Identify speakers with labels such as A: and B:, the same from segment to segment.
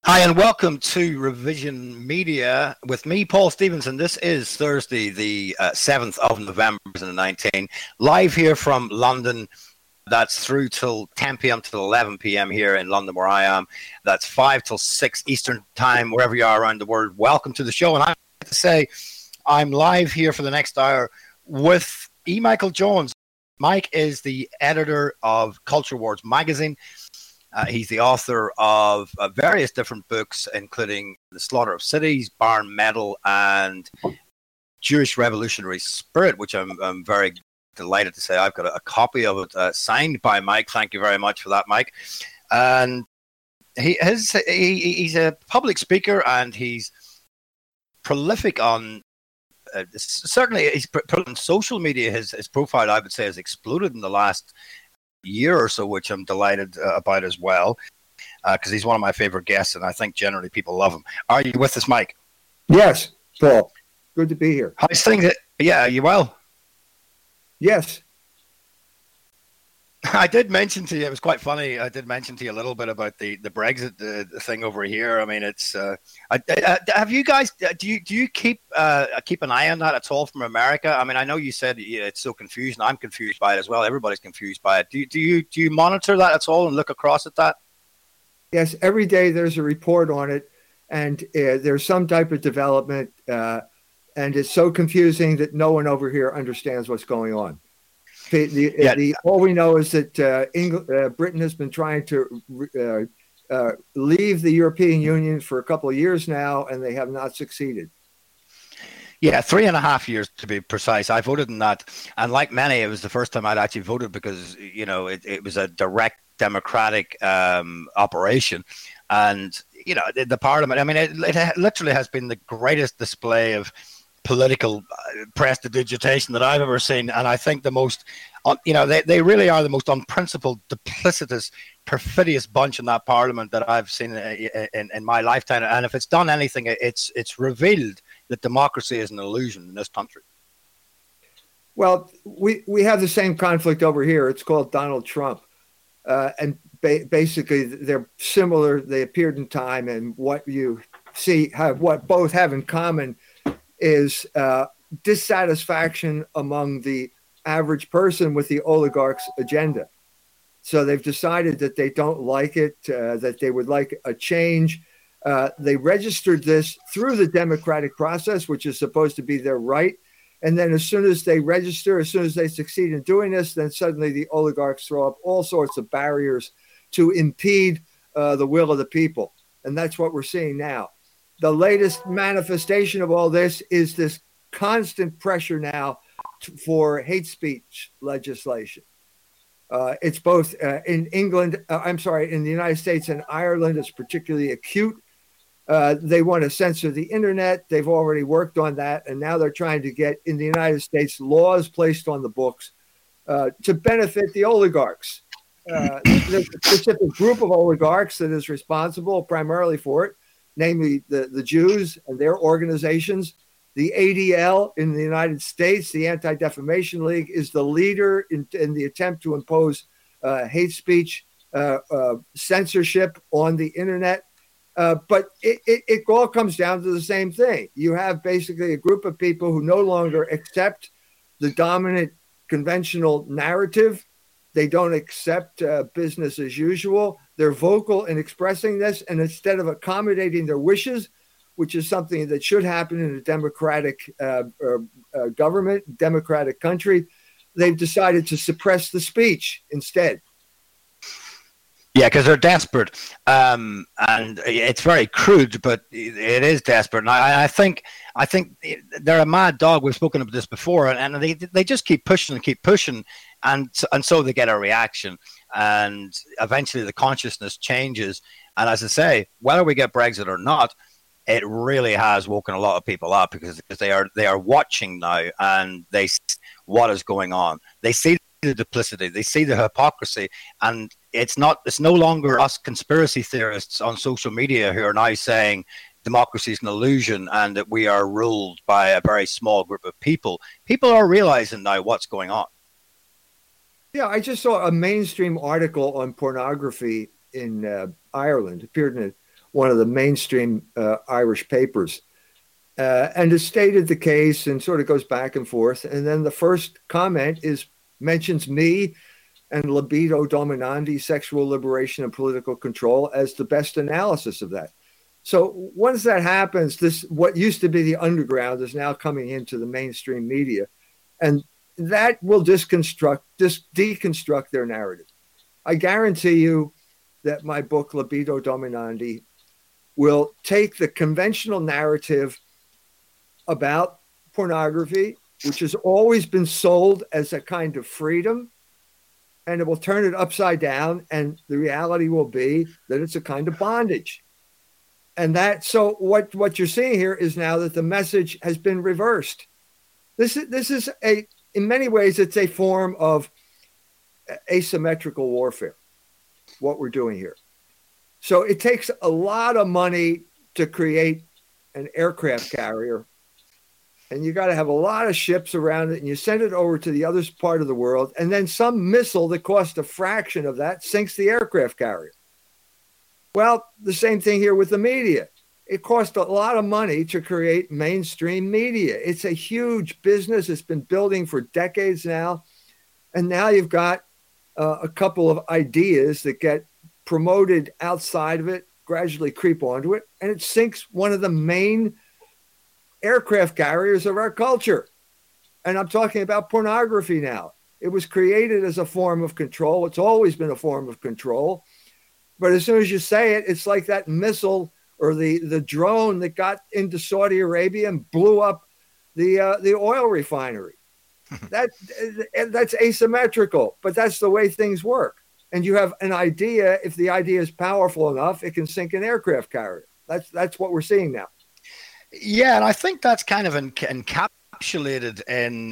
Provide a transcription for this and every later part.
A: Hi, and welcome to Revision Media with me, Paul Stevenson. This is Thursday, the 7th of November 2019, live here from London. That's through till 10 p.m. till 11 p.m. here in London, where I am. That's 5 till 6 Eastern time, wherever you are around the world. Welcome to the show. And I have to say, I'm live here for the next hour with E. Michael Jones. Mike is the editor of Culture Wars magazine. He's the author of various different books, including The Slaughter of Cities, Barn Metal, and Jewish Revolutionary Spirit, which I'm very delighted to say I've got a copy of it signed by Mike. Thank you very much for that, Mike. And he's a public speaker, and he's prolific on certainly he's on social media. His profile, I would say, has exploded in the last year or so, which I'm delighted about as well, because he's one of my favorite guests, and I think generally people love him. Are you with us, Mike?
B: Yes, Paul. Good to be here.
A: How's things? Yeah, are you well?
B: Yes.
A: I did mention to you, it was quite funny, I did mention to you a little bit about the Brexit the thing over here. I mean, it's have you guys, do you keep an eye on that at all from America? I mean, I know you said it's so confusing. I'm confused by it as well. Everybody's confused by it. Do you monitor that at all and look across at that?
B: Yes, every day there's a report on it, and there's some type of development, and it's so confusing that no one over here understands what's going on. All we know is that Britain has been trying to leave the European Union for a couple of years now, and they have not succeeded.
A: Yeah, 3.5 years to be precise. I voted in that, and like many, it was the first time I'd actually voted because it was a direct democratic operation, and the Parliament. I mean, it literally has been the greatest display of political prestidigitation that I've ever seen, and I think the most, they really are the most unprincipled, duplicitous, perfidious bunch in that Parliament that I've seen in my lifetime. And if it's done anything, it's revealed that democracy is an illusion in this country.
B: Well, we have the same conflict over here. It's called Donald Trump, and basically they're similar. They appeared in time, and what you see what both have in common is dissatisfaction among the average person with the oligarchs' agenda. So they've decided that they don't like it, that they would like a change. They registered this through the democratic process, which is supposed to be their right. And then as soon as they register, as soon as they succeed in doing this, then suddenly the oligarchs throw up all sorts of barriers to impede the will of the people. And that's what we're seeing now. The latest manifestation of all this is this constant pressure now for hate speech legislation. It's both in England, in the United States and Ireland, it's particularly acute. They want to censor the internet. They've already worked on that. And now they're trying to get in the United States laws placed on the books to benefit the oligarchs. There's a specific group of oligarchs that is responsible primarily for it, namely the Jews and their organizations. The ADL in the United States, the Anti-Defamation League, is the leader in the attempt to impose hate speech censorship on the internet. But it all comes down to the same thing. You have basically a group of people who no longer accept the dominant conventional narrative. They don't accept business as usual. They're vocal in expressing this, and instead of accommodating their wishes, which is something that should happen in a democratic government, democratic country, they've decided to suppress the speech instead.
A: Yeah, because they're desperate, and it's very crude, but it is desperate. And I think they're a mad dog. We've spoken about this before, and they just keep pushing, and so they get a reaction, and eventually the consciousness changes. And as I say, whether we get Brexit or not, it really has woken a lot of people up because they are watching now, and they see what is going on. They see the duplicity, they see the hypocrisy, and it's no longer us conspiracy theorists on social media who are now saying democracy is an illusion and that we are ruled by a very small group of people. People are realizing now what's going on.
B: Yeah, I just saw a mainstream article on pornography in Ireland, appeared in one of the mainstream Irish papers. And it stated the case and sort of goes back and forth. And then the first comment mentions me and libido dominandi, sexual liberation and political control, as the best analysis of that. So once that happens, what used to be the underground is now coming into the mainstream media, and that will deconstruct their narrative. I guarantee you that my book, Libido Dominandi, will take the conventional narrative about pornography, which has always been sold as a kind of freedom, and it will turn it upside down, and the reality will be that it's a kind of bondage. And so what you're seeing here is now that the message has been reversed. This is in many ways, it's a form of asymmetrical warfare, what we're doing here. So it takes a lot of money to create an aircraft carrier, and you got to have a lot of ships around it, and you send it over to the other part of the world, and then some missile that costs a fraction of that sinks the aircraft carrier. Well, the same thing here with the media. It costs a lot of money to create mainstream media. It's a huge business. It's been building for decades now. And now you've got a couple of ideas that get promoted outside of it, gradually creep onto it, and it sinks one of the main aircraft carriers of our culture. And I'm talking about pornography now. It was created as a form of control. It's always been a form of control. But as soon as you say it, it's like that missile or the drone that got into Saudi Arabia and blew up the oil refinery. That's asymmetrical, but that's the way things work. And you have an idea. If the idea is powerful enough, it can sink an aircraft carrier. That's what we're seeing now.
A: Yeah, and I think that's kind of encapsulated in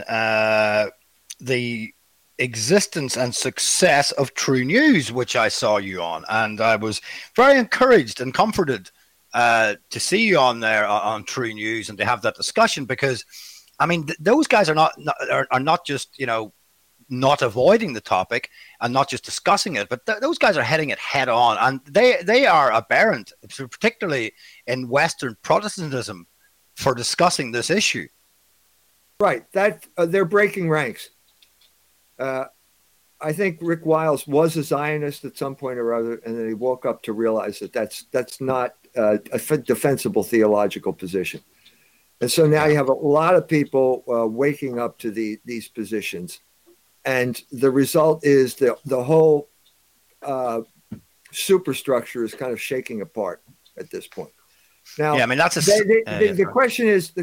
A: the existence and success of True News, which I saw you on, and I was very encouraged and comforted to see you on there on True News and to have that discussion, because I mean those guys are not just not avoiding the topic and not just discussing it, but those guys are heading it head on, and they are aberrant, particularly in Western Protestantism, for discussing this issue.
B: Right, that they're breaking ranks. I think Rick Wiles was a Zionist at some point or other, and then he woke up to realize that that's not a defensible theological position. And so now you have a lot of people waking up to these positions, and the result is the whole superstructure is kind of shaking apart at this point. Now,
A: yeah, I mean that's
B: the question is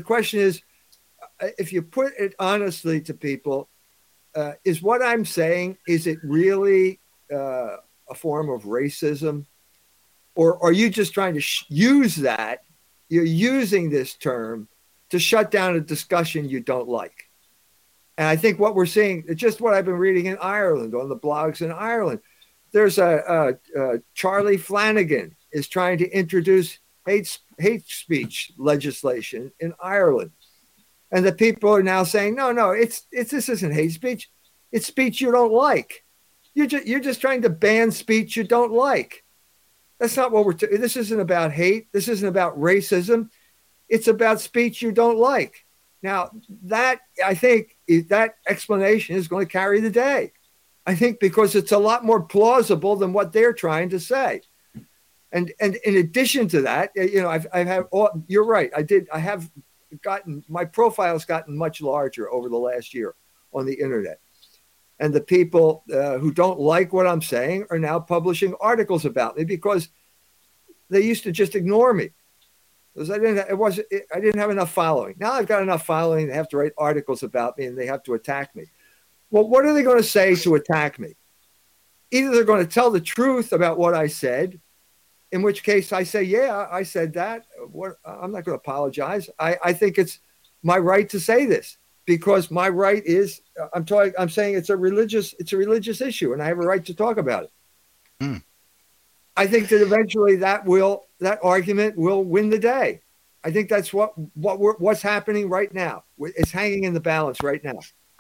B: if you put it honestly to people. Is what I'm saying, is it really a form of racism? Or are you just trying to use that? You're using this term to shut down a discussion you don't like. And I think what we're seeing, just what I've been reading in Ireland, on the blogs in Ireland, there's Charlie Flanagan is trying to introduce hate speech legislation in Ireland. And the people are now saying, no, this isn't hate speech. It's speech you don't like. You're just trying to ban speech you don't like. That's not what this isn't about hate. This isn't about racism. It's about speech you don't like. Now, I think that explanation is going to carry the day. I think because it's a lot more plausible than what they're trying to say. And in addition to that, you're right. I have gotten, my profile's gotten much larger over the last year on the internet. And the people who don't like what I'm saying are now publishing articles about me, because they used to just ignore me. Because I didn't have enough following. Now I've got enough following. They have to write articles about me and they have to attack me. Well, what are they going to say to attack me? Either they're going to tell the truth about what I said, in which case I say, yeah, I said that. I'm not going to apologize. I think it's my right to say this, because my right is, I'm saying it's a religious issue, and I have a right to talk about it. Mm. I think that eventually that argument will win the day. I think that's what's happening right now. It's hanging in the balance right now.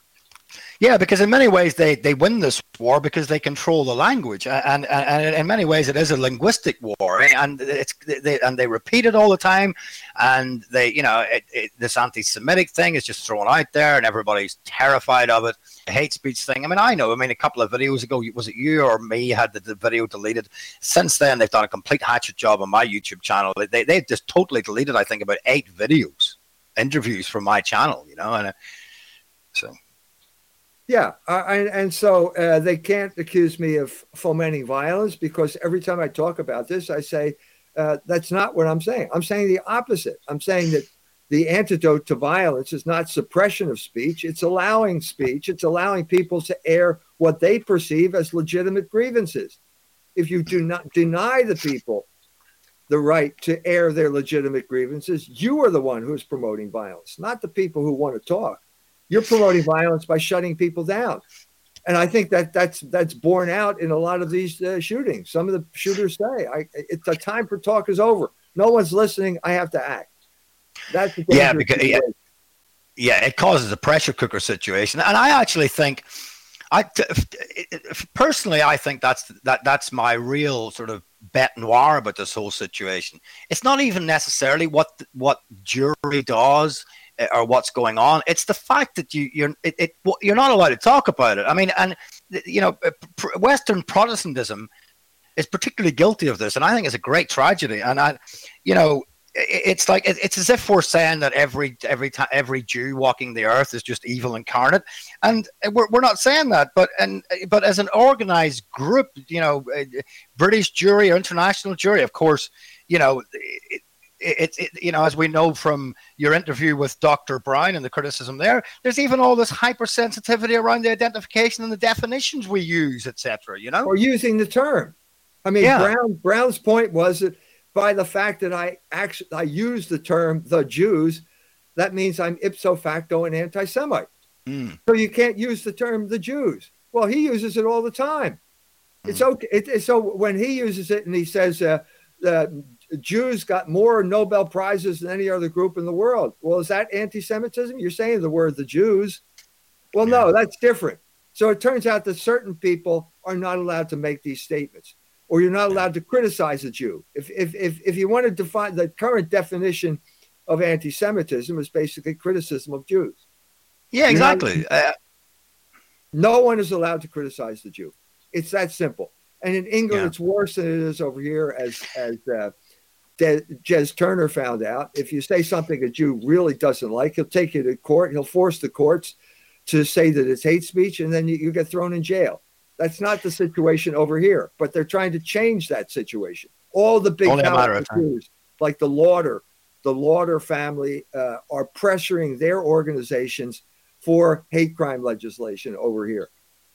A: Yeah, because in many ways they win this war because they control the language, and in many ways it is a linguistic war, and they repeat it all the time, and this anti-Semitic thing is just thrown out there, and everybody's terrified of it. The hate speech thing. I know. A couple of videos ago, was it you or me had the video deleted? Since then, they've done a complete hatchet job on my YouTube channel. They've just totally deleted, I think, about 8 interviews from my channel. So.
B: Yeah, and so they can't accuse me of fomenting violence, because every time I talk about this, I say that's not what I'm saying. I'm saying the opposite. I'm saying that the antidote to violence is not suppression of speech. It's allowing speech. It's allowing people to air what they perceive as legitimate grievances. If you do not deny the people the right to air their legitimate grievances, you are the one who is promoting violence, not the people who want to talk. You're promoting violence by shutting people down. And I think that's borne out in a lot of these shootings. Some of the shooters say, it's the time for talk is over. No one's listening. I have to act. That's the
A: it causes a pressure cooker situation. And I actually think, personally, I think that's my real sort of bête noire about this whole situation. It's not even necessarily what jury does or what's going on. It's the fact that you're not allowed to talk about it. Western Protestantism is particularly guilty of this, and I think it's a great tragedy. And it's like it's as if we're saying that every Jew walking the earth is just evil incarnate, and we're not saying that. But as an organized group, British jury or international jury, of course, as we know from your interview with Dr. Brown and the criticism there's even all this hypersensitivity around the identification and the definitions we use, etc.
B: Or using the term. Brown's point was that by the fact that I use the term the Jews, that means I'm ipso facto an anti-Semite. So you can't use the term the Jews. Well, he uses it all the time. It's okay. So when he uses it and he says Jews got more Nobel Prizes than any other group in the world. Well, is that anti-Semitism? You're saying the word the Jews. Well, no, that's different. So it turns out that certain people are not allowed to make these statements, or you're not allowed to criticize a Jew. If you want to define the current definition of anti-Semitism is basically criticism of Jews.
A: Yeah, exactly.
B: No one is allowed to criticize the Jew. It's that simple. And in England, it's worse than it is over here, as Jez Turner found out. If you say something a Jew really doesn't like, he'll take you to court. He'll force the courts to say that it's hate speech, and then you get thrown in jail. That's not the situation over here, but they're trying to change that situation. All the big Jews, like the Lauder family, are pressuring their organizations for hate crime legislation over here.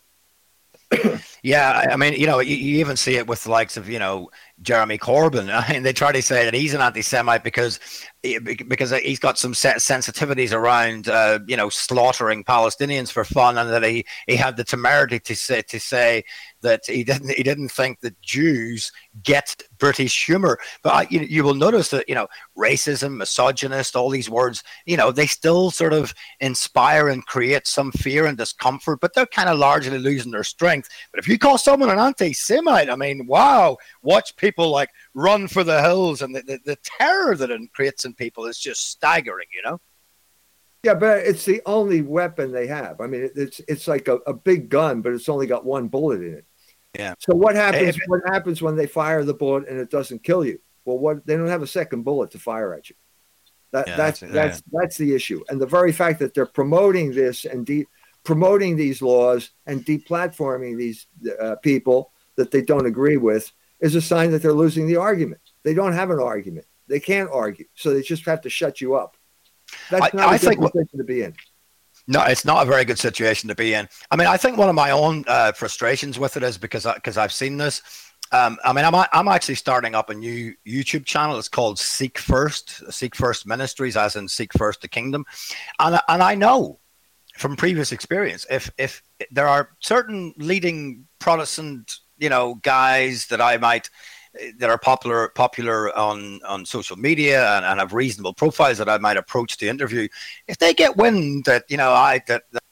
A: Yeah, you even see it with the likes of, Jeremy Corbyn. They try to say that he's an anti-Semite because he's got some sensitivities around, slaughtering Palestinians for fun, and that he had the temerity to say that he didn't think that Jews get British humor. But you will notice that, racism, misogynist, all these words, they still sort of inspire and create some fear and discomfort, but they're kind of largely losing their strength. But if you call someone an anti-Semite, wow, watch people like run for the hills, and the terror that it creates in people is just staggering,
B: Yeah, but it's the only weapon they have. It's like a big gun, but it's only got one bullet in it.
A: Yeah.
B: So what happens? What happens when they fire the bullet and it doesn't kill you? Well, they don't have a second bullet to fire at you. That's the issue. And the very fact that they're promoting this and promoting these laws and deplatforming these people that they don't agree with is a sign that they're losing the argument. They don't have an argument. They can't argue, so they just have to shut you up. That's not a good position to be in.
A: No, it's not a very good situation to be in. I think one of my own frustrations with it is because I've seen this. I'm actually starting up a new YouTube channel. It's called Seek First Ministries, as in Seek First the Kingdom. And I know from previous experience, if there are certain leading Protestant, guys that that are popular on social media and have reasonable profiles that I might approach to interview, if they get wind that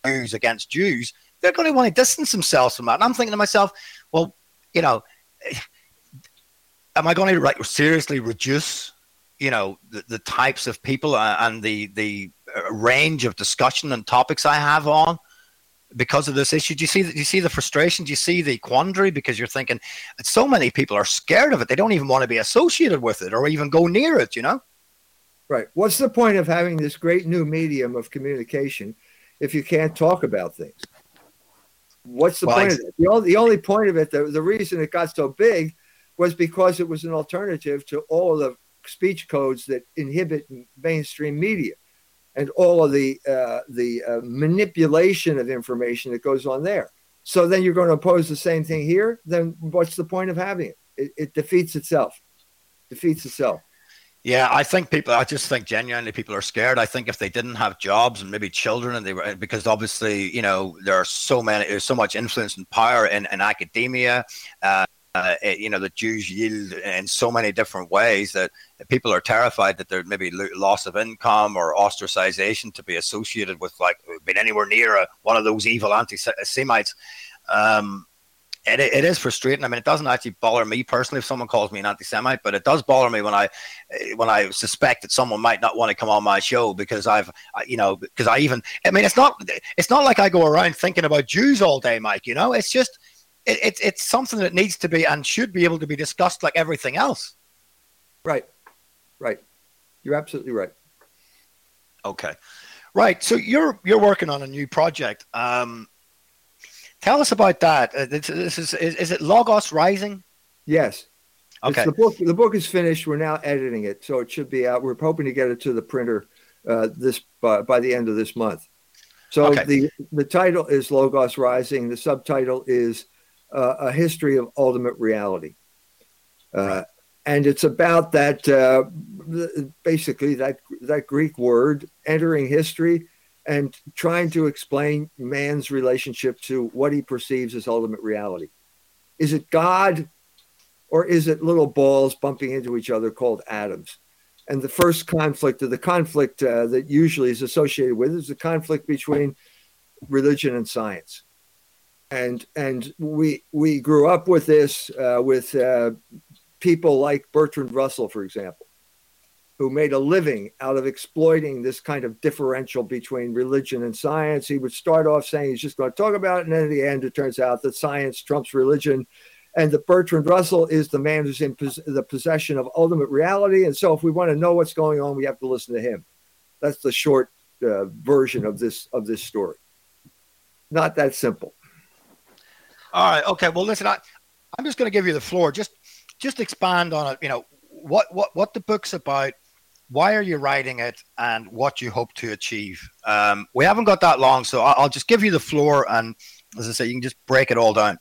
A: news against Jews, they're going to want to distance themselves from that. And I'm thinking to myself, well, you know, am I going to seriously reduce, you know, the types of people and the range of discussion and topics I have on because of this issue? Do you see the frustration? Do you see the quandary? Because you're thinking so many people are scared of it. They don't even want to be associated with it or even go near it, you know?
B: Right. What's the point of having this great new medium of communication if you can't talk about things? What's the point of it? The only point of it, the reason it got so big was because it was an alternative to all of the speech codes that inhibit mainstream media and all of the manipulation of information that goes on there. So then you're going to oppose the same thing here. Then what's the point of having it? It defeats itself.
A: Yeah, I just think genuinely people are scared. I think if they didn't have jobs and maybe children, and they were, because obviously, you know, there's so much influence and power in academia, you know, the Jews yield in so many different ways that people are terrified that there may be loss of income or ostracization to be associated with, like, being anywhere near one of those evil anti-Semites. It is frustrating. I mean, it doesn't actually bother me personally if someone calls me an anti-Semite, but it does bother me when I suspect that someone might not want to come on my show because it's not like I go around thinking about Jews all day, Mike. You know, it's just it's something that needs to be and should be able to be discussed like everything else.
B: Right. You're absolutely right.
A: Okay, right. So you're working on a new project. Tell us about that. Is it Logos Rising?
B: Yes.
A: Okay.
B: The book is finished. We're now editing it, so it should be out. We're hoping to get it to the printer by the end of this month. So okay. The title is Logos Rising. The subtitle is A History of Ultimate Reality. Right. And it's about that, basically that Greek word entering history and trying to explain man's relationship to what he perceives as ultimate reality. Is it God, or is it little balls bumping into each other called atoms? And the first conflict, or the conflict that usually is associated with, is the conflict between religion and science. And we grew up with this, with people like Bertrand Russell, for example, who made a living out of exploiting this kind of differential between religion and science. He would start off saying he's just going to talk about it, and then at the end, it turns out that science trumps religion, and that Bertrand Russell is the man who's in the possession of ultimate reality. And so if we want to know what's going on, we have to listen to him. That's the short version of this story. Not that simple.
A: All right. Okay. Well, listen, I'm just going to give you the floor. Just expand on it. You know, what the book's about, why are you writing it, and what you hope to achieve. We haven't got that long, so I'll just give you the floor, and as I say, you can just break it all down.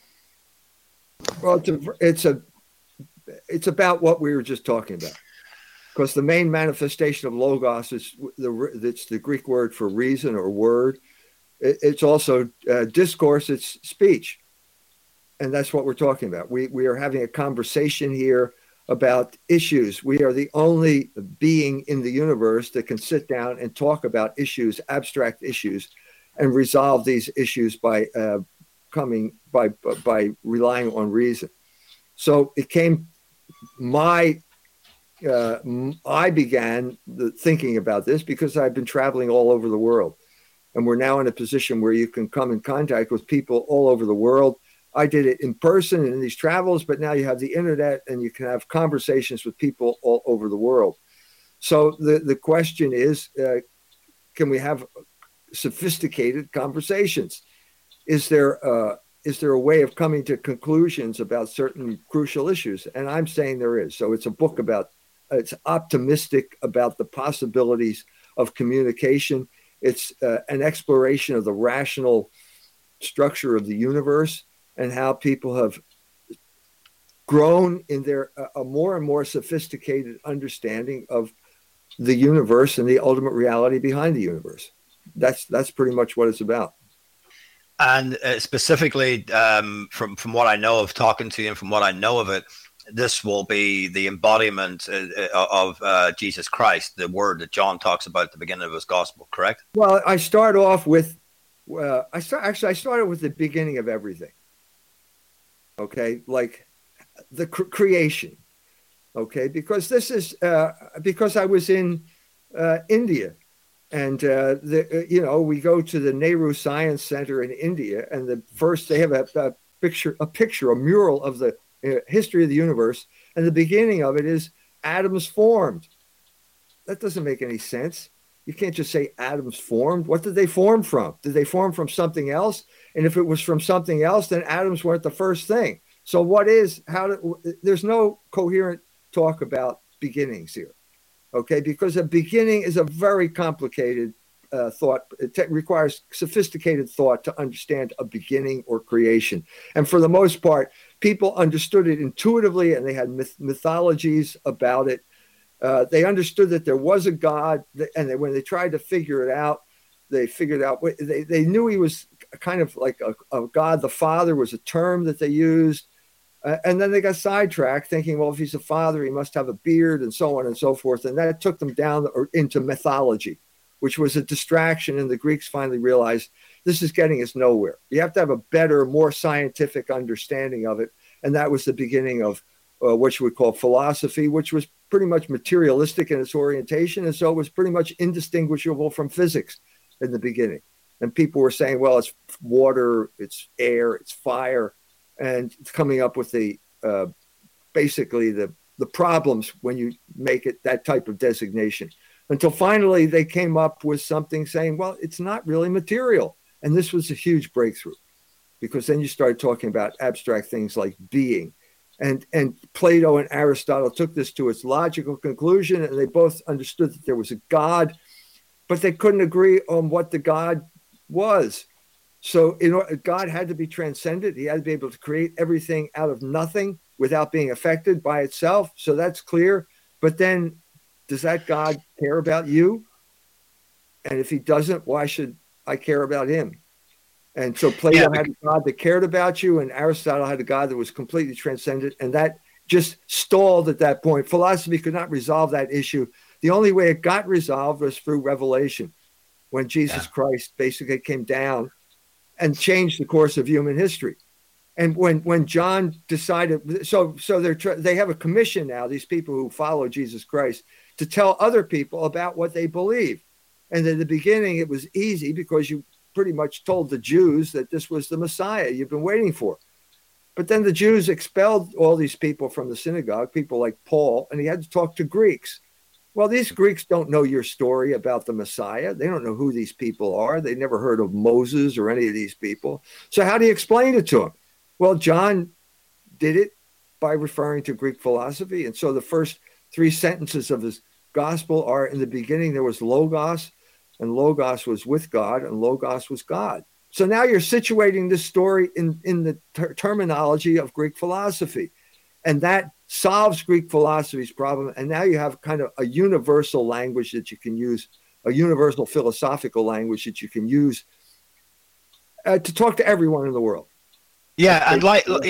B: Well, it's about what we were just talking about, because the main manifestation of logos is it's the Greek word for reason or word. It's also discourse. It's speech, and that's what we're talking about. We are having a conversation here about issues. We are the only being in the universe that can sit down and talk about issues, abstract issues, and resolve these issues by relying on reason. So it came. I began thinking about this because I've been traveling all over the world, and we're now in a position where you can come in contact with people all over the world. I did it in person in these travels, but now you have the internet and you can have conversations with people all over the world. So the question is, can we have sophisticated conversations? Is there a way of coming to conclusions about certain crucial issues? And I'm saying there is. So it's a book it's optimistic about the possibilities of communication. It's an exploration of the rational structure of the universe, and how people have grown in their a more and more sophisticated understanding of the universe and the ultimate reality behind the universe. That's pretty much what it's about.
A: And specifically, from what I know of talking to you and from what I know of it, this will be the embodiment of Jesus Christ, the word that John talks about at the beginning of his gospel, correct?
B: Well, I start off with I started with the beginning of everything. Okay, like the creation. Okay, because this is because I was in India, and we go to the Nehru Science Center in India, and they have a picture, a mural of the history of the universe, and the beginning of it is atoms formed. That doesn't make any sense. You can't just say atoms formed. What did they form from? Did they form from something else? And if it was from something else, then atoms weren't the first thing. So there's no coherent talk about beginnings here, okay? Because a beginning is a very complicated thought. It requires sophisticated thought to understand a beginning or creation. And for the most part, people understood it intuitively, and they had mythologies about it. They understood that there was a God, and when they tried to figure it out, they knew he was kind of like a God. The Father was a term that they used. And then they got sidetracked thinking, well, if he's a father, he must have a beard and so on and so forth. And that took them down into mythology, which was a distraction. And the Greeks finally realized this is getting us nowhere. You have to have a better, more scientific understanding of it. And that was the beginning of what you would call philosophy, which was pretty much materialistic in its orientation. And so it was pretty much indistinguishable from physics in the beginning. And people were saying, well, it's water, it's air, it's fire. And coming up with basically the problems when you make it that type of designation, until finally they came up with something saying, well, it's not really material. And this was a huge breakthrough, because then you started talking about abstract things like being. And Plato and Aristotle took this to its logical conclusion, and they both understood that there was a God, but they couldn't agree on what the God was. So God had to be transcendent. He had to be able to create everything out of nothing without being affected by itself. So that's clear. But then, does that God care about you? And if he doesn't, why should I care about him? And so Plato had a God that cared about you, and Aristotle had a God that was completely transcendent. And that just stalled at that point. Philosophy could not resolve that issue. The only way it got resolved was through revelation, when Jesus Christ basically came down and changed the course of human history. And when John decided, so they have a commission now, these people who follow Jesus Christ, to tell other people about what they believe. And in the beginning, it was easy because you pretty much told the Jews that this was the Messiah you've been waiting for. But then the Jews expelled all these people from the synagogue, people like Paul, and he had to talk to Greeks. Well, these Greeks don't know your story about the Messiah. They don't know who these people are. They never heard of Moses or any of these people. So how do you explain it to them? Well, John did it by referring to Greek philosophy. And so the first 3 sentences of his gospel are, in the beginning, there was Logos, and Logos was with God, and Logos was God. So now you're situating this story in the terminology of Greek philosophy. And that solves Greek philosophy's problem. And now you have kind of a universal language that you can use, a universal philosophical language that you can use to talk to everyone in the world.
A: Yeah, and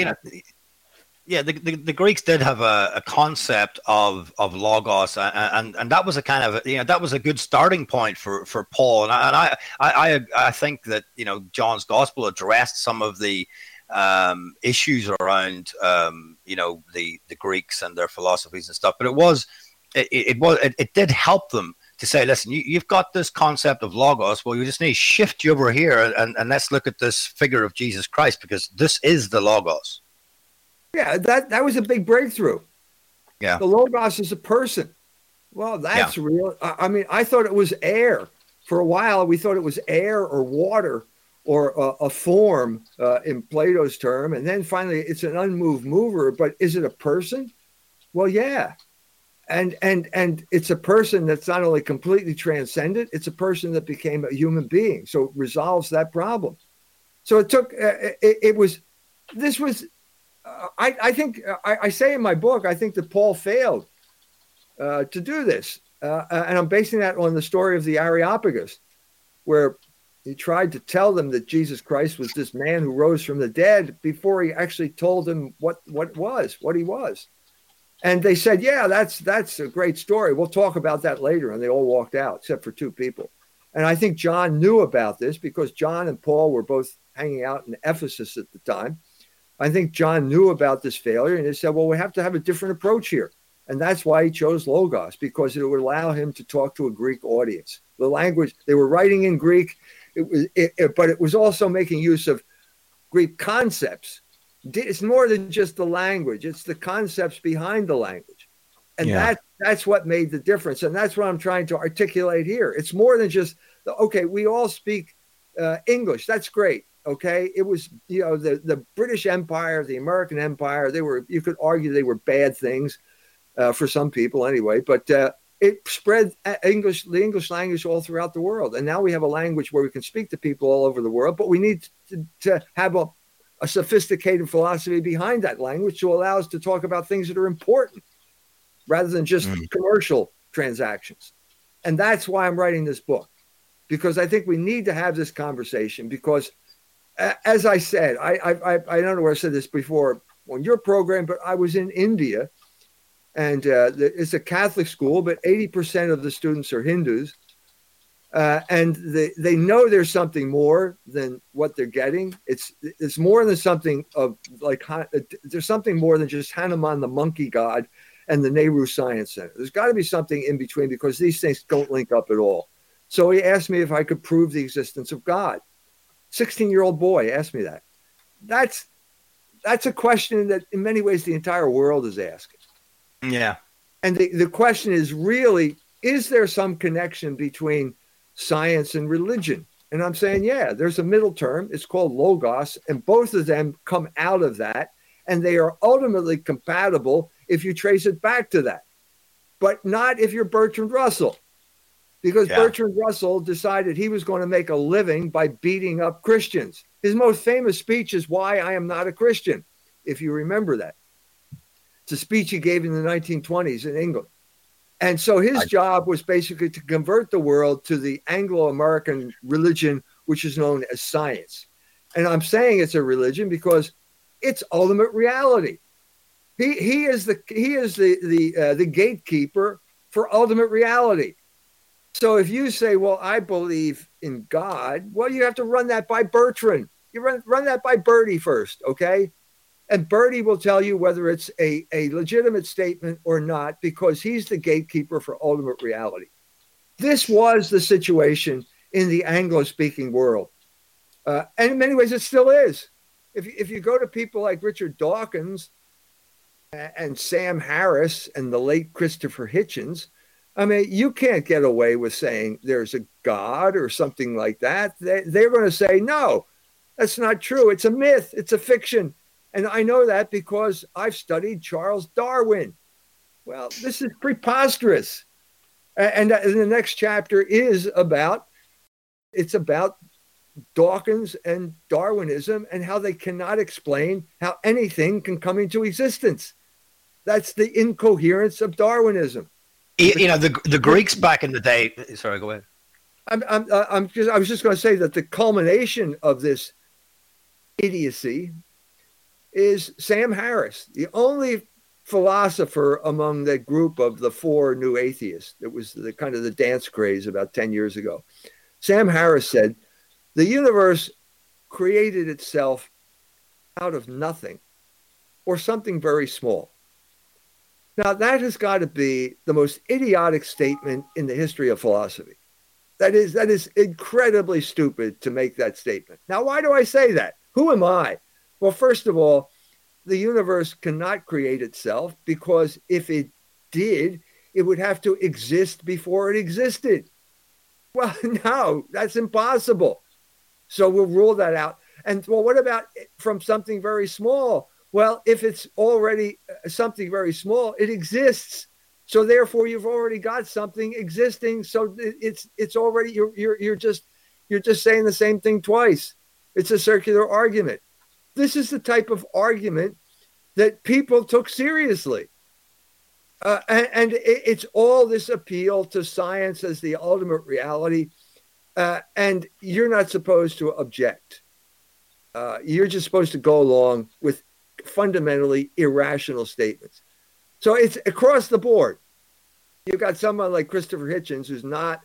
A: the Greeks did have a concept of logos, and that was a kind of that was a good starting point for Paul. And I think that John's gospel addressed some of the issues around the Greeks and their philosophies and stuff, but it did help them to say, listen, you've got this concept of logos. Well, you just need to shift you over here and let's look at this figure of Jesus Christ, because this is the logos.
B: Yeah, that was a big breakthrough.
A: Yeah,
B: the logos is a person. Well, that's real. I mean, I thought it was air. For a while, we thought it was air or water or a form in Plato's term. And then finally, it's an unmoved mover. But is it a person? Well, yeah. And it's a person that's not only completely transcendent, it's a person that became a human being. So it resolves that problem. So it took, I think, I say in my book, I think that Paul failed to do this. And I'm basing that on the story of the Areopagus, where he tried to tell them that Jesus Christ was this man who rose from the dead before he actually told them what he was. And they said, yeah, that's a great story. We'll talk about that later. And they all walked out except for 2 people. And I think John knew about this because John and Paul were both hanging out in Ephesus at the time. I think John knew about this failure and he said, well, we have to have a different approach here. And that's why he chose Logos, because it would allow him to talk to a Greek audience. The language, they were writing in Greek, but it was also making use of Greek concepts. It's more than just the language, it's the concepts behind the language. And that's what made the difference. And that's what I'm trying to articulate here. It's more than just, okay, we all speak English. That's great. Okay. It was, the British Empire, the American Empire, you could argue they were bad things for some people anyway, but it spread the English language all throughout the world. And now we have a language where we can speak to people all over the world, but we need to have a sophisticated philosophy behind that language to allow us to talk about things that are important rather than just commercial transactions. And that's why I'm writing this book, because I think we need to have this conversation because, as I said, I don't know where I said this before on your program, but I was in India, and it's a Catholic school, but 80% of the students are Hindus. And they know there's something more than what they're getting. It's more than something of like, there's something more than just Hanuman, the monkey god, and the Nehru Science Center. There's got to be something in between because these things don't link up at all. So he asked me if I could prove the existence of God. 16-year-old boy asked me that. That's a question that in many ways the entire world is asking.
A: Yeah.
B: And the question is really, is there some connection between science and religion? And I'm saying, yeah, there's a middle term. It's called Logos. And both of them come out of that. And they are ultimately compatible if you trace it back to that. But not if you're Bertrand Russell. Because Bertrand Russell decided he was going to make a living by beating up Christians. His most famous speech is Why I Am Not a Christian, if you remember that. It's a speech he gave in the 1920s in England. And so his job was basically to convert the world to the Anglo-American religion, which is known as science. And I'm saying it's a religion because it's ultimate reality. He is the gatekeeper for ultimate reality. So if you say, well, I believe in God, well, you have to run that by Bertrand. You run that by Bertie first, okay? And Bertie will tell you whether it's a legitimate statement or not, because he's the gatekeeper for ultimate reality. This was the situation in the Anglo-speaking world. And in many ways, it still is. If you go to people like Richard Dawkins and Sam Harris and the late Christopher Hitchens, I mean, you can't get away with saying there's a God or something like that. They're going to say, no, that's not true. It's a myth. It's a fiction. And I know that because I've studied Charles Darwin. Well, this is preposterous. And the next chapter is about Dawkins and Darwinism and how they cannot explain how anything can come into existence. That's the incoherence of Darwinism.
A: The Greeks back in the day. Sorry, go ahead.
B: I was just going to say that the culmination of this idiocy is Sam Harris, the only philosopher among that group of the four new atheists. It was the kind of the dance craze about 10 years ago. Sam Harris said, the universe created itself out of nothing or something very small. Now, that has got to be the most idiotic statement in the history of philosophy. That is incredibly stupid to make that statement. Now, why do I say that? Who am I? Well, first of all, the universe cannot create itself because if it did, it would have to exist before it existed. Well, no, that's impossible. So we'll rule that out. And well, what about from something very small? Well, if it's already something very small, it exists. So therefore, you've already got something existing. So it's already you're just saying the same thing twice. It's a circular argument. This is the type of argument that people took seriously. And it's all this appeal to science as the ultimate reality. And you're not supposed to object. You're just supposed to go along with fundamentally irrational statements. So it's across the board. You've got someone like Christopher Hitchens who's not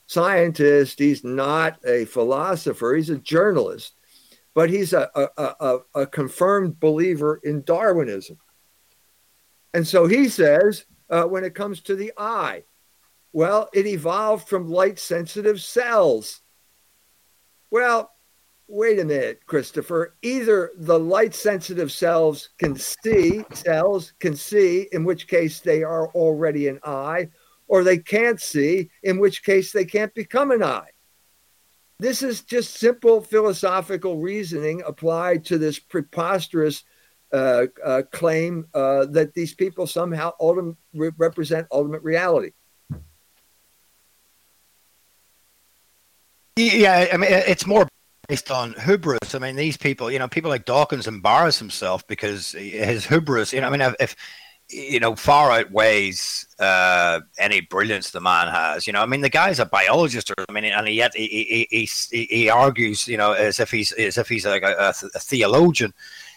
B: scientist. He's not a philosopher. He's a journalist, but he's a confirmed believer in Darwinism. And so he says, when it comes to the eye, well, it evolved from light-sensitive cells. Well, wait a minute, Christopher. Either the light-sensitive cells can see, in which case they are already an eye, or they can't see, in which case they can't become an eye. This is just simple philosophical reasoning applied to this preposterous claim that these people somehow represent ultimate reality.
A: Yeah, I mean, it's more based on hubris. I mean, these people, people like Dawkins embarrass himself because his hubris, I mean, if far outweighs any brilliance the man has. I mean, the guy's a biologist, and yet he argues, as if he's like a theologian.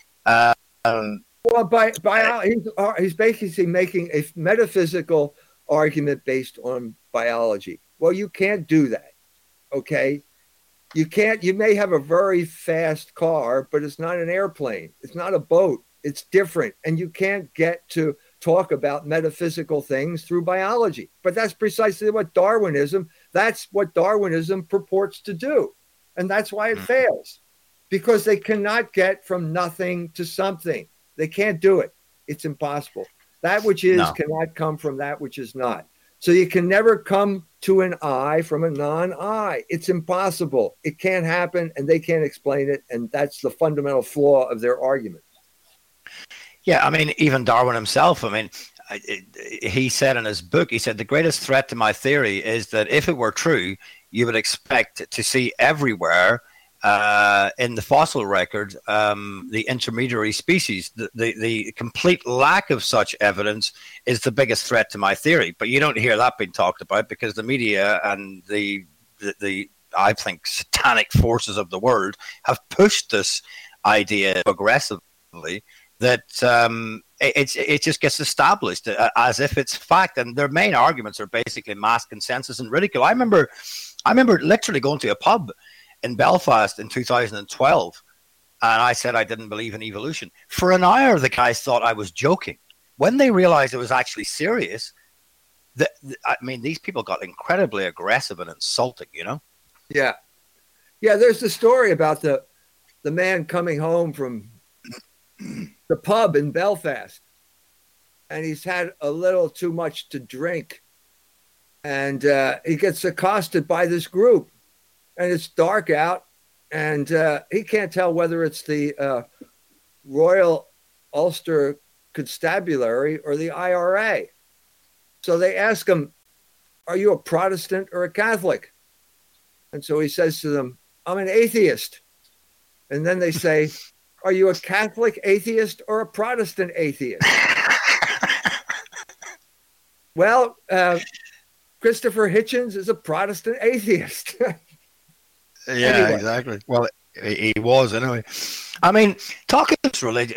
B: Well, he's basically making a metaphysical argument based on biology. Well, you can't do that. Okay, you may have a very fast car, but it's not an airplane. It's not a boat. It's different. And you can't get to talk about metaphysical things through biology. But that's precisely what Darwinism purports to do. And that's why it fails, because they cannot get from nothing to something. They can't do it. It's impossible. That which is cannot come from that which is not. So you can never come to an eye from a non-eye. It's impossible. It can't happen, and they can't explain it. And that's the fundamental flaw of their argument.
A: Yeah, I mean, even Darwin himself, he said in his book, he said, the greatest threat to my theory is that if it were true, you would expect to see everywhere in the fossil record the intermediary species. The complete lack of such evidence is the biggest threat to my theory. But you don't hear that being talked about because the media and the I think, satanic forces of the world have pushed this idea aggressively that it just gets established as if it's fact. And their main arguments are basically mass consensus and ridicule. I remember literally going to a pub in Belfast in 2012, and I said I didn't believe in evolution. For an hour, the guys thought I was joking. When they realized it was actually serious, these people got incredibly aggressive and insulting,
B: Yeah. Yeah, there's the story about the man coming home from the pub in Belfast, and he's had a little too much to drink, and he gets accosted by this group, and it's dark out, and he can't tell whether it's the Royal Ulster Constabulary or the IRA. So they ask him, are you a Protestant or a Catholic? And so he says to them, I'm an atheist. And then they say, are you a Catholic atheist or a Protestant atheist? Well, Christopher Hitchens is a Protestant atheist.
A: Yeah, anyway. Exactly. Well, he was anyway. I mean, talking about religion,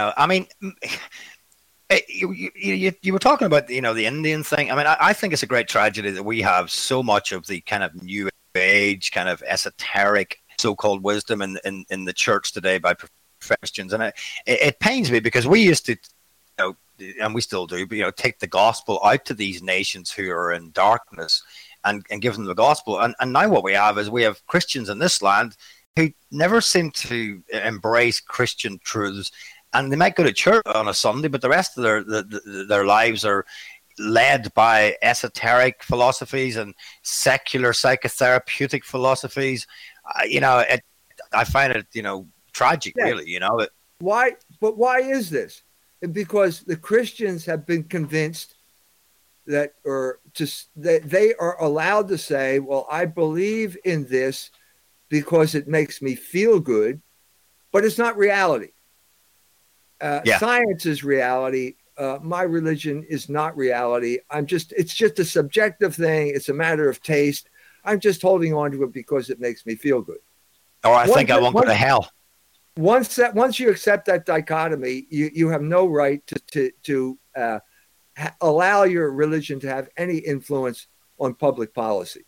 A: you were talking about, the Indian thing. I mean, I think it's a great tragedy that we have so much of the kind of new age, kind of esoteric so-called wisdom in the church today by Christians. And it pains me because we used to, and we still do, but, take the gospel out to these nations who are in darkness and give them the gospel. And now what we have is we have Christians in this land who never seem to embrace Christian truths. And they might go to church on a Sunday, but the rest of their lives are led by esoteric philosophies and secular psychotherapeutic philosophies. I find it, tragic, really.
B: Why? But why is this? Because the Christians have been convinced that they are allowed to say, well, I believe in this because it makes me feel good, but it's not reality. Science is reality. My religion is not reality. It's just a subjective thing. It's a matter of taste. I'm just holding on to it because it makes me feel good.
A: Or I think I won't go to hell.
B: Once you accept that dichotomy, you have no right to allow your religion to have any influence on public policy.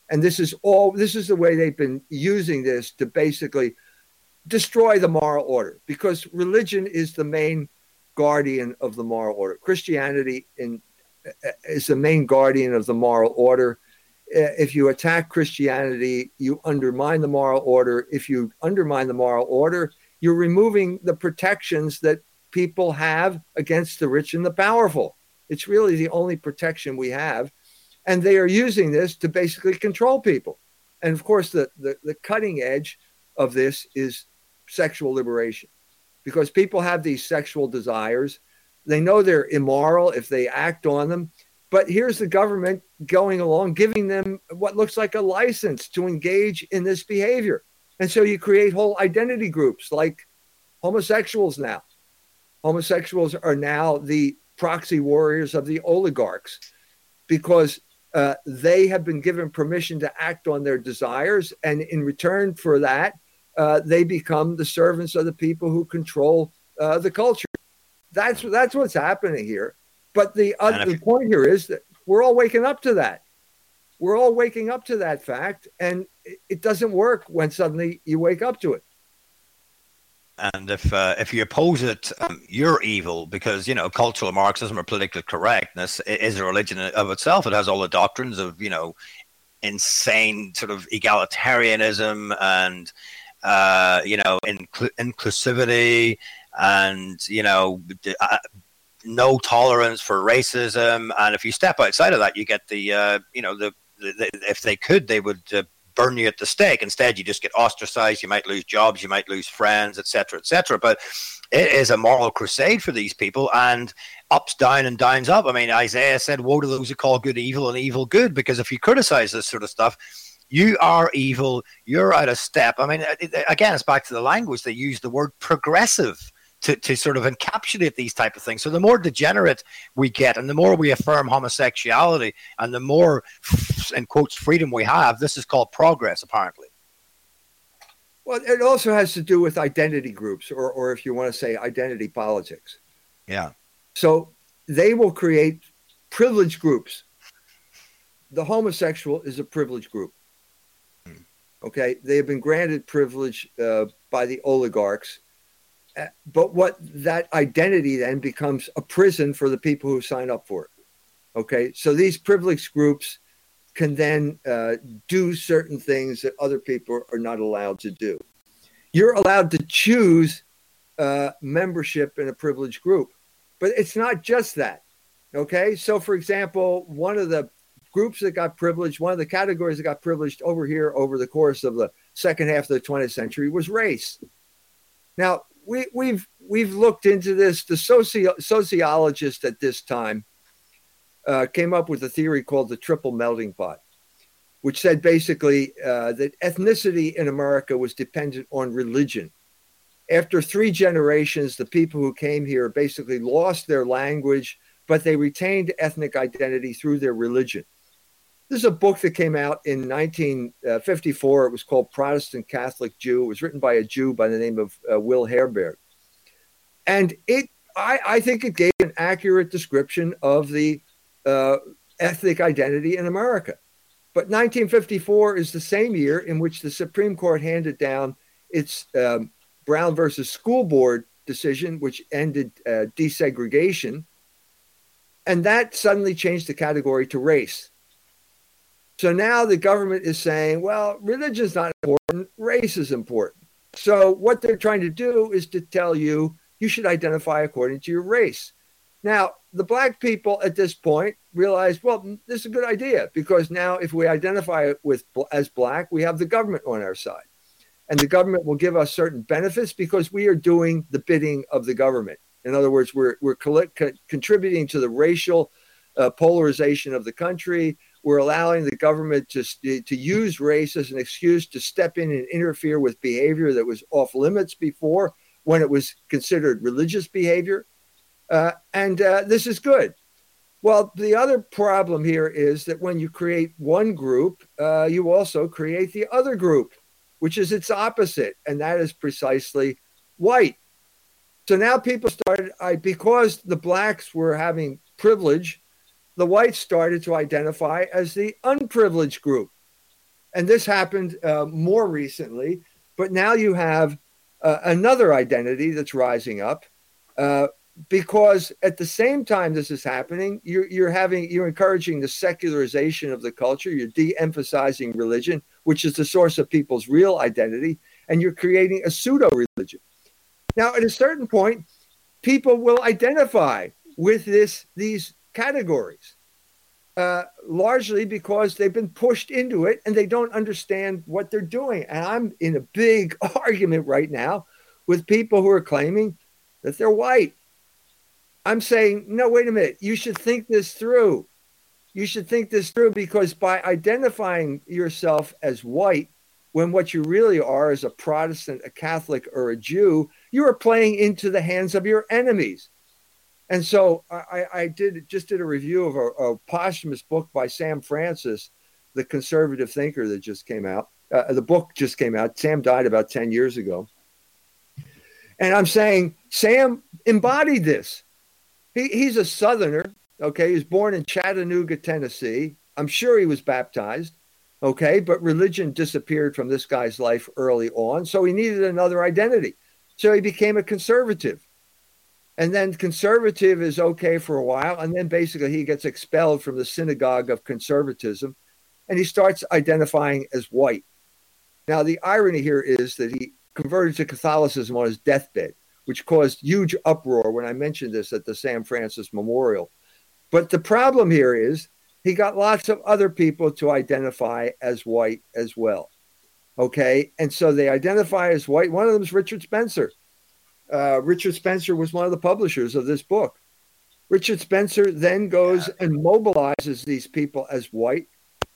B: And this is the way they've been using this to basically destroy the moral order, because religion is the main guardian of the moral order. Christianity is the main guardian of the moral order. If you attack Christianity, you undermine the moral order. If you undermine the moral order, you're removing the protections that people have against the rich and the powerful. It's really the only protection we have. And they are using this to basically control people. And of course, the cutting edge of this is sexual liberation, because people have these sexual desires. They know they're immoral if they act on them. But here's the government going along, giving them what looks like a license to engage in this behavior. And so you create whole identity groups like homosexuals now. Homosexuals are now the proxy warriors of the oligarchs, because they have been given permission to act on their desires. And in return for that, they become the servants of the people who control the culture. That's what's happening here. But the point here is that we're all waking up to that. We're all waking up to that fact, and it doesn't work when suddenly you wake up to it.
A: And if you oppose it, you're evil, because, cultural Marxism or political correctness is a religion of itself. It has all the doctrines of, insane sort of egalitarianism and, inclusivity and, no tolerance for racism. And if you step outside of that, you get if they could, they would burn you at the stake. Instead, you just get ostracized. You might lose jobs. You might lose friends, etc., etc. But it is a moral crusade for these people, and ups down and downs up. I mean, Isaiah said, woe to those who call good evil and evil good, because if you criticize this sort of stuff, you are evil. You're out of step. I mean, again, it's back to the language. They use the word progressive to sort of encapsulate these type of things. So the more degenerate we get, and the more we affirm homosexuality, and the more, in quotes, freedom we have, this is called progress, apparently.
B: Well, it also has to do with identity groups, or if you want to say identity politics.
A: Yeah.
B: So they will create privilege groups. The homosexual is a privilege group. Okay. They have been granted privilege by the oligarchs. But what that identity then becomes a prison for the people who sign up for it. Okay. So these privileged groups can then do certain things that other people are not allowed to do. You're allowed to choose membership in a privileged group, but it's not just that. Okay. So for example, one of the groups that got privileged, one of the categories that got privileged over here over the course of the second half of the 20th century was race. Now, we've looked into this. The sociologist at this time came up with a theory called the triple melting pot, which said basically that ethnicity in America was dependent on religion. After 3 generations, the people who came here basically lost their language, but they retained ethnic identity through their religion. This is a book that came out in 1954. It was called Protestant Catholic Jew. It was written by a Jew by the name of Will Herberg. And I think it gave an accurate description of the ethnic identity in America. But 1954 is the same year in which the Supreme Court handed down its Brown versus School Board decision, which ended desegregation. And that suddenly changed the category to race. So now the government is saying, well, religion is not important, race is important. So what they're trying to do is to tell you, you should identify according to your race. Now, the black people at this point realize, well, this is a good idea, because now if we identify as black, we have the government on our side. And the government will give us certain benefits because we are doing the bidding of the government. In other words, we're contributing to the racial polarization of the country. We're allowing the government to use race as an excuse to step in and interfere with behavior that was off limits before, when it was considered religious behavior. And this is good. Well, the other problem here is that when you create one group, you also create the other group, which is its opposite. And that is precisely white. So now people started, because the blacks were having privilege, the whites started to identify as the unprivileged group. And this happened more recently, but now you have another identity that's rising up because at the same time this is happening, you're encouraging the secularization of the culture. You're de-emphasizing religion, which is the source of people's real identity, and you're creating a pseudo-religion. Now, at a certain point, people will identify with these categories, largely because they've been pushed into it and they don't understand what they're doing. And I'm in a big argument right now with people who are claiming that they're white. I'm saying, no, wait a minute. You should think this through. You should think this through, because by identifying yourself as white, when what you really are is a Protestant, a Catholic, or a Jew, you are playing into the hands of your enemies. And so I just did a review of a posthumous book by Sam Francis, the conservative thinker that just came out. The book just came out. Sam died about 10 years ago. And I'm saying Sam embodied this. He's a Southerner, okay? He was born in Chattanooga, Tennessee. I'm sure he was baptized, okay? But religion disappeared from this guy's life early on, so he needed another identity. So he became a conservative. And then conservative is okay for a while, and then basically he gets expelled from the synagogue of conservatism, and he starts identifying as white. Now, the irony here is that he converted to Catholicism on his deathbed, which caused huge uproar when I mentioned this at the Sam Francis Memorial. But the problem here is he got lots of other people to identify as white as well. Okay. And so they identify as white. One of them is Richard Spencer. Richard Spencer was one of the publishers of this book. Richard Spencer then goes and mobilizes these people as white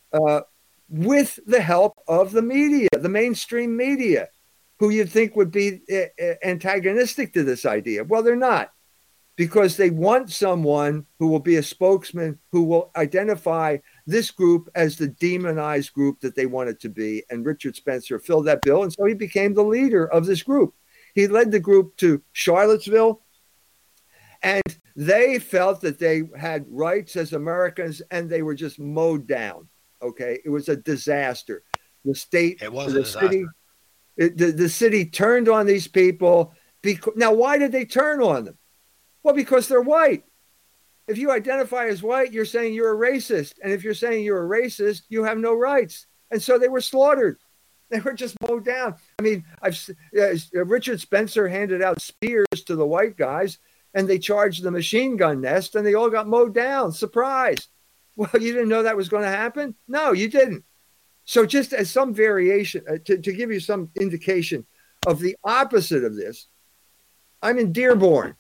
B: with the help of the media, the mainstream media, who you'd think would be antagonistic to this idea. Well, they're not, because they want someone who will be a spokesman, who will identify this group as the demonized group that they want it to be. And Richard Spencer filled that bill, and so he became the leader of this group. He led the group to Charlottesville, and they felt that they had rights as Americans, and they were just mowed down. Okay, it was a disaster. The state, the city. The city turned on these people. Now, why did they turn on them? Well, because they're white. If you identify as white, you're saying you're a racist. And if you're saying you're a racist, you have no rights. And so they were slaughtered. They were just mowed down. I mean, Richard Spencer handed out spears to the white guys, and they charged the machine gun nest, and they all got mowed down. Surprise. Well, you didn't know that was going to happen? No, you didn't. So just as some variation, to give you some indication of the opposite of this, I'm in Dearborn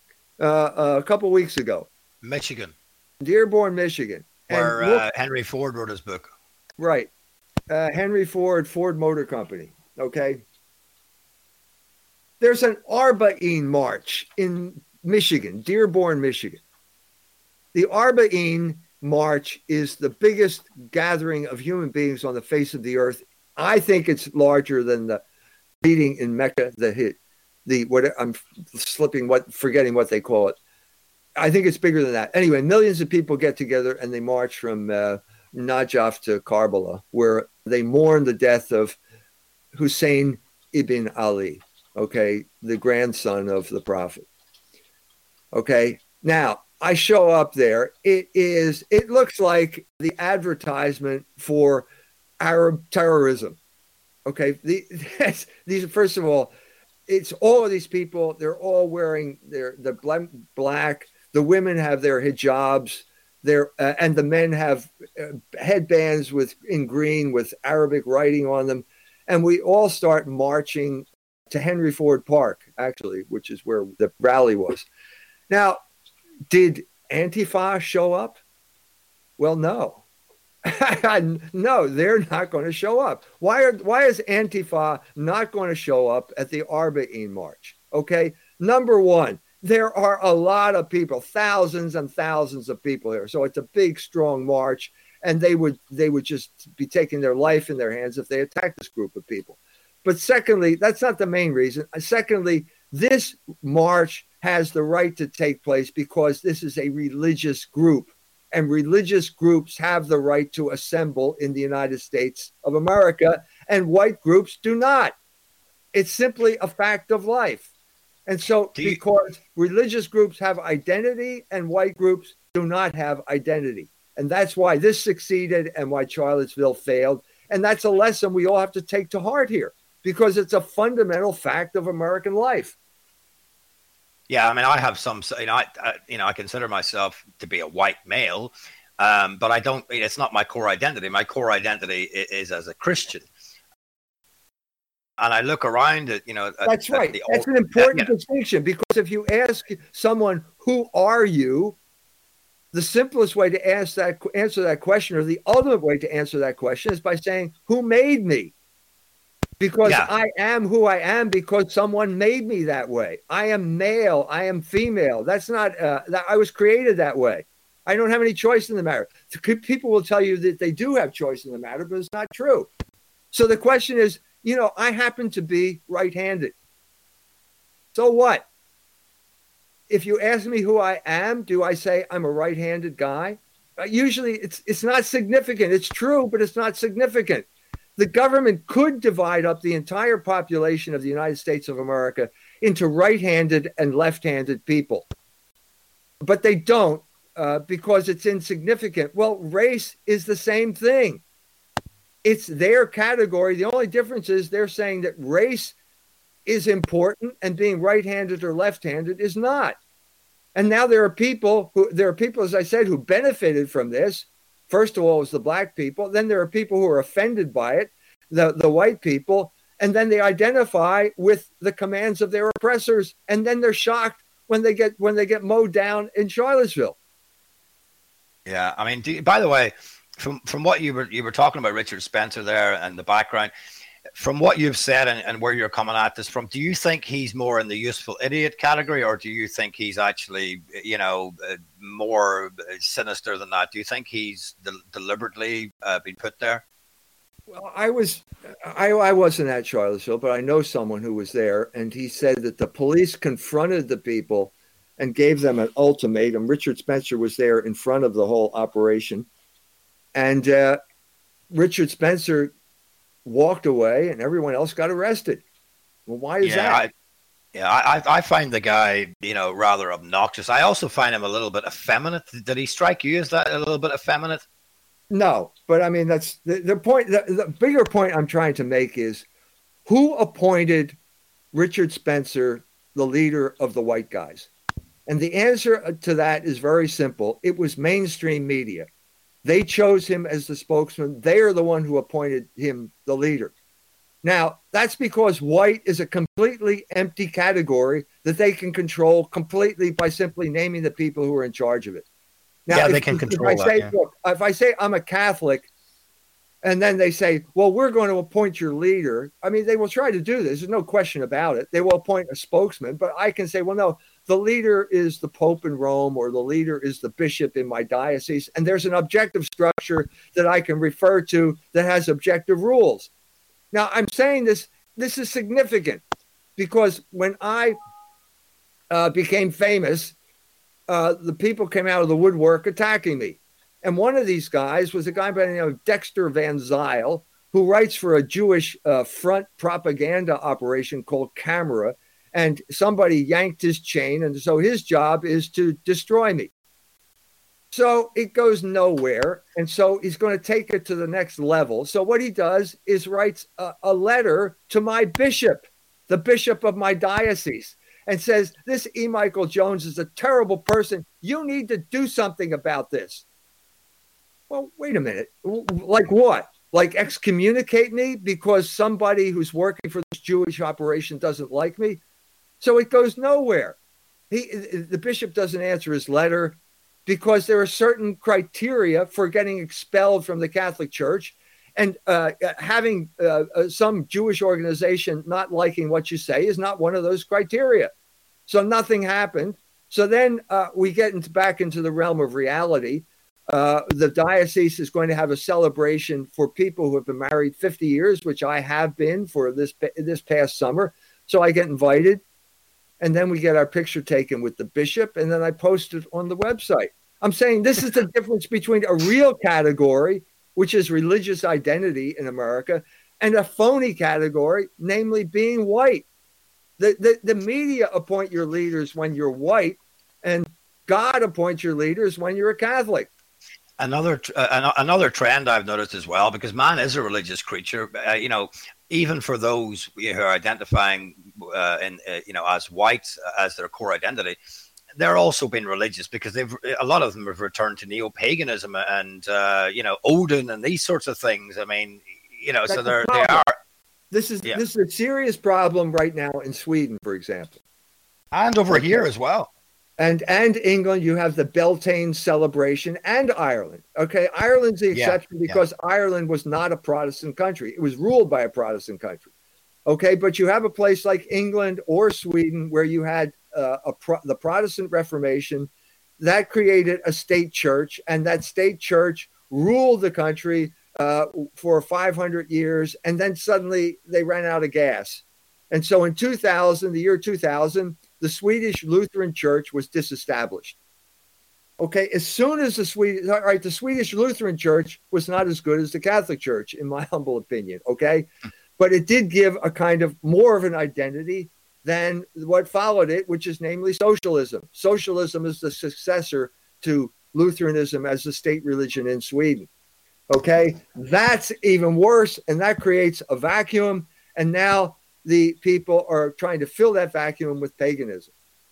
B: a couple of weeks ago.
A: Michigan.
B: Dearborn, Michigan.
A: Where Henry Ford wrote his book.
B: Right. Henry Ford, Ford Motor Company. Okay. There's an Arbaeen March in Michigan, Dearborn, Michigan. The Arbaeen March is the biggest gathering of human beings on the face of the earth. I think it's larger than the meeting in Mecca, forgetting what they call it. I think it's bigger than that. Anyway, millions of people get together and they march from Najaf to Karbala, where they mourn the death of Hussein ibn Ali, okay, the grandson of the Prophet. Okay, now, I show up there. It looks like the advertisement for Arab terrorism. Okay. These, first of all, it's all of these people. They're all wearing the black. The women have their hijabs. And the men have headbands in green with Arabic writing on them. And we all start marching to Henry Ford Park, actually, which is where the rally was. Now, did Antifa show up? Well, no. No, they're not going to show up. Why is Antifa not going to show up at the Arbaeen March? Okay, number one, there are a lot of people, thousands and thousands of people here. So it's a big, strong march, and they would just be taking their life in their hands if they attacked this group of people. But secondly, that's not the main reason. Secondly, this march has the right to take place because this is a religious group. and religious groups have the right to assemble in the United States of America, and white groups do not. It's simply a fact of life. And so because religious groups have identity and white groups do not have identity. And that's why this succeeded and why Charlottesville failed. And that's a lesson we all have to take to heart here, because it's a fundamental fact of American life.
A: Yeah, I mean, I have some, I consider myself to be a white male, but I don't, it's not my core identity. My core identity is as a Christian. And I look around at,
B: that's right. That's an important distinction, because if you ask someone, who are you? The simplest way to answer that question, or the ultimate way to answer that question, is by saying, who made me? Because I am who I am because someone made me that way. I am male. I am female. That's not, I was created that way. I don't have any choice in the matter. People will tell you that they do have choice in the matter, but it's not true. So the question is, I happen to be right-handed. So what? If you ask me who I am, do I say I'm a right-handed guy? Usually it's not significant. It's true, but it's not significant. The government could divide up the entire population of the United States of America into right-handed and left-handed people. But they don't because it's insignificant. Well, race is the same thing. It's their category. The only difference is they're saying that race is important and being right-handed or left-handed is not. And now there are people, as I said, who benefited from this. First of all, it was the black people. Then there are people who are offended by it, the white people. And then they identify with the commands of their oppressors. And then they're shocked when they get mowed down in Charlottesville.
A: Yeah, I mean, by the way, from what you were talking about Richard Spencer there and the background, from what you've said and where you're coming at this from, do you think he's more in the useful idiot category, or do you think he's actually, more sinister than that? Do you think he's deliberately been put there?
B: Well, I wasn't at Charlottesville, but I know someone who was there, and he said that the police confronted the people and gave them an ultimatum. Richard Spencer was there in front of the whole operation, and Richard Spencer walked away and everyone else got arrested. Well, why is that?
A: I find the guy, rather obnoxious. I also find him a little bit effeminate. Did he strike you as that, a little bit effeminate?
B: No, but I mean, that's the point. The bigger point I'm trying to make is, who appointed Richard Spencer the leader of the white guys? And the answer to that is very simple. It was mainstream media. They chose him as the spokesman. They are the one who appointed him the leader. Now, that's because white is a completely empty category that they can control completely by simply naming the people who are in charge of it. Now,
A: they can control that.
B: Look, if I say I'm a Catholic, and then they say, well, we're going to appoint your leader. I mean, they will try to do this. There's no question about it. They will appoint a spokesman, but I can say, well, no, the leader is the Pope in Rome, or the leader is the bishop in my diocese. And there's an objective structure that I can refer to that has objective rules. Now, I'm saying this is significant because when I became famous, the people came out of the woodwork attacking me. And one of these guys was a guy by the name of Dexter Van Zyl, who writes for a Jewish front propaganda operation called Camera. And somebody yanked his chain, and so his job is to destroy me. So it goes nowhere, and so he's going to take it to the next level. So what he does is writes a letter to my bishop, the bishop of my diocese, and says, this E. Michael Jones is a terrible person. You need to do something about this. Well, wait a minute. Like what? Like excommunicate me because somebody who's working for this Jewish operation doesn't like me? So it goes nowhere. The bishop doesn't answer his letter because there are certain criteria for getting expelled from the Catholic Church, and having some Jewish organization not liking what you say is not one of those criteria. So nothing happened. So then we get back into the realm of reality. The diocese is going to have a celebration for people who have been married 50 years, which I have been for this past summer. So I get invited. And then we get our picture taken with the bishop, and then I post it on the website. I'm saying this is the difference between a real category, which is religious identity in America, and a phony category, namely being white. The media appoint your leaders when you're white, and God appoints your leaders when you're a Catholic.
A: Another trend I've noticed as well, because man is a religious creature. Even for those who are identifying as white as their core identity, they're also being religious because a lot of them have returned to neo-paganism and Odin and these sorts of things. I mean, so they are.
B: This is a serious problem right now in Sweden, for example,
A: and over here as well.
B: And England, you have the Beltane celebration, and Ireland. Okay, Ireland's the exception because Ireland was not a Protestant country. It was ruled by a Protestant country. Okay, but you have a place like England or Sweden where you had the Protestant Reformation that created a state church, and that state church ruled the country for 500 years, and then suddenly they ran out of gas. And so in the year 2000, the Swedish Lutheran Church was disestablished. Okay, as soon as the Swedish Lutheran Church was not as good as the Catholic Church, in my humble opinion. Okay, but it did give a kind of more of an identity than what followed it, which is namely socialism. Socialism is the successor to Lutheranism as the state religion in Sweden. Okay, that's even worse, and that creates a vacuum. And now the people are trying to fill that vacuum with paganism.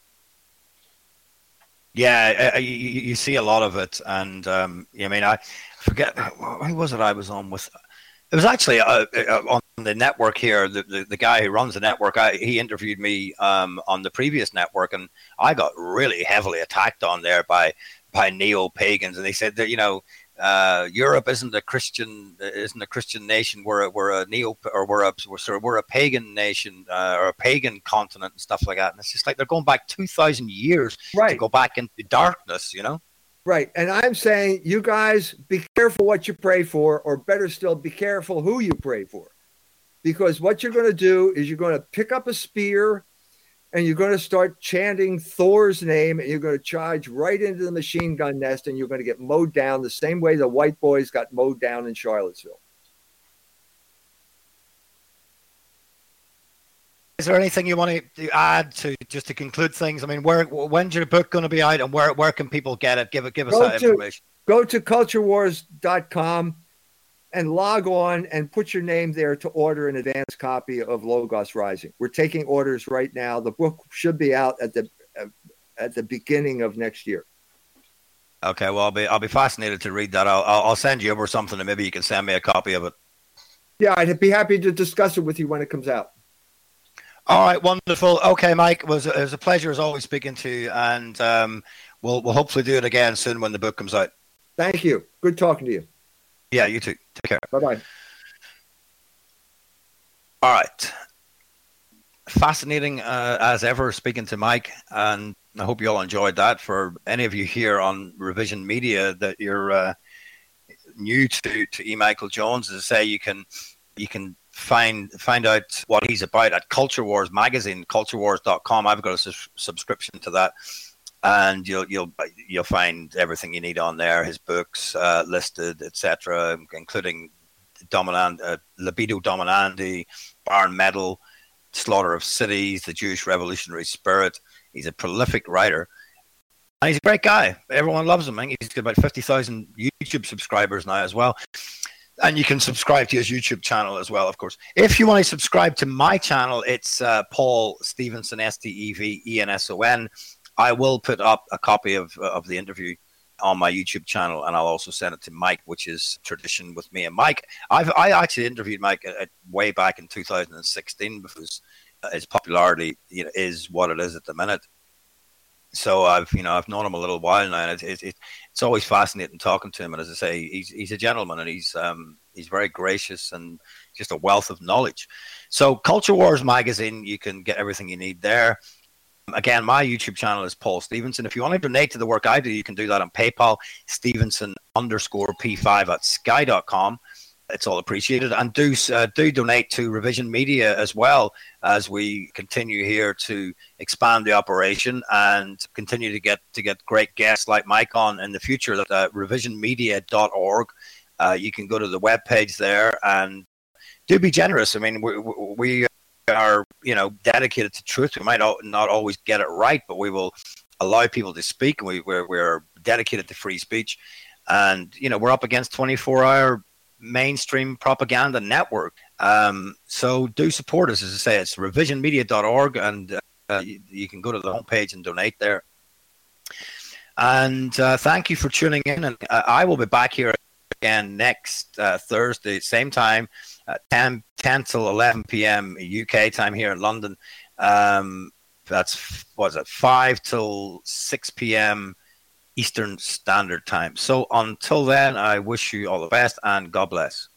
A: Yeah, you see a lot of it, and I forget who was it I was on with. It was actually on the network here. The guy who runs the network, he interviewed me on the previous network, and I got really heavily attacked on there by neo-pagans, and they said that Europe isn't a Christian nation. We're a pagan nation or a pagan continent and stuff like that. And it's just like they're going back 2,000 years to go back into darkness,
B: Right. And I'm saying, you guys, be careful what you pray for, or better still, be careful who you pray for, because what you're going to do is you're going to pick up a spear and you're going to start chanting Thor's name, and you're going to charge right into the machine gun nest, and you're going to get mowed down the same way the white boys got mowed down in Charlottesville.
A: Is there anything you want to add just to conclude things? I mean, when's your book going to be out, and where can people get it? Give us that information.
B: Go to culturewars.com and log on and put your name there to order an advance copy of Logos Rising. We're taking orders right now. The book should be out at the beginning of next year.
A: Okay, well, I'll be fascinated to read that. I'll send you over something, and maybe you can send me a copy of it.
B: Yeah, I'd be happy to discuss it with you when it comes out.
A: All right, wonderful. Okay, Mike, it was a pleasure as always speaking to you, and we'll hopefully do it again soon when the book comes out.
B: Thank you. Good talking to you.
A: Yeah, you too. Take care.
B: Bye-bye.
A: All right. Fascinating as ever speaking to Mike, and I hope you all enjoyed that. For any of you here on Revision Media that you're new to E. Michael Jones, as I say, you can find out what he's about at Culture Wars magazine, culturewars.com. I've got a subscription to that, and you'll find everything you need on there. His books listed, etc., including Libido Dominandi, Barn Metal, Slaughter of Cities, The Jewish Revolutionary Spirit. He's a prolific writer, and he's a great guy. Everyone loves him. I think he's got about 50,000 YouTube subscribers now as well. And you can subscribe to his YouTube channel as well, of course. If you want to subscribe to my channel, it's Paul Stevenson, Stevenson. I will put up a copy of the interview on my YouTube channel, and I'll also send it to Mike, which is tradition with me and Mike. I actually interviewed Mike way back in 2016 because his popularity is what it is at the minute. So I've known him a little while now, and it's always fascinating talking to him. And as I say, he's a gentleman, and he's very gracious and just a wealth of knowledge. So Culture Wars magazine, you can get everything you need there. Again, my YouTube channel is Paul Stevenson. If you want to donate to the work I do, you can do that on PayPal, Stevenson_P5 at sky.com. it's all appreciated. And do donate to Revision Media as well, as we continue here to expand the operation and continue to get great guests like Mike on in the future. At revisionmedia.org, you can go to the webpage there and do be generous. I mean, we are, dedicated to truth. We might not always get it right, but we will allow people to speak. And we're dedicated to free speech. And, we're up against 24-hour mainstream propaganda network. So do support us. As I say, it's revisionmedia.org, and you can go to the homepage and donate there. And thank you for tuning in. And I will be back here again next Thursday, same time, 10 till 11 p.m. UK time here in London. That's 5 till 6 p.m. Eastern Standard Time. So until then, I wish you all the best and God bless.